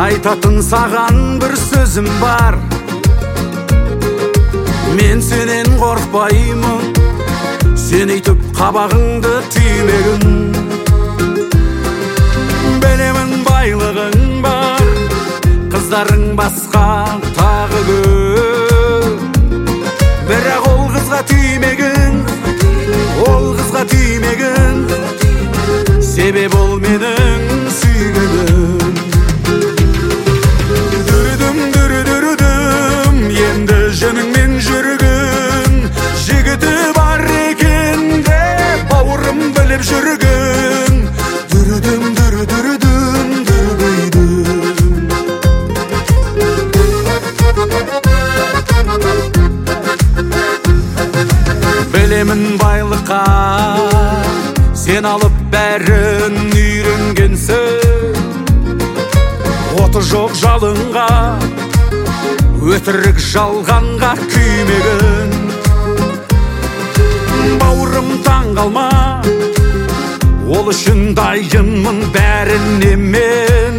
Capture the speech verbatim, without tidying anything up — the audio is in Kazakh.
Айтатын саған бір сөзім бар, мен сенен қорқпаймын, сен өйтіп қабағыңды түймегін. Білемін байлығың бар, қыздарың басқа тағы көп, бірақ ол қызға түймегін, ол қызға түймегін, себеп ол менің сүйгенім. Дүрдім, дүрдүрдім, енді жөніңмен жүргін, жігіті бар екен деп бауырым біліп жүргін. Дүрдім, дүрдүрдім, дүрдүйдім. Білемін байлыққа сен алып бәрін үйренгенсің, оты жоқ жалынға, өтірік жалғанға күймегін. Бауырым таң қалма, ол үшін дайынмын бәріне мен.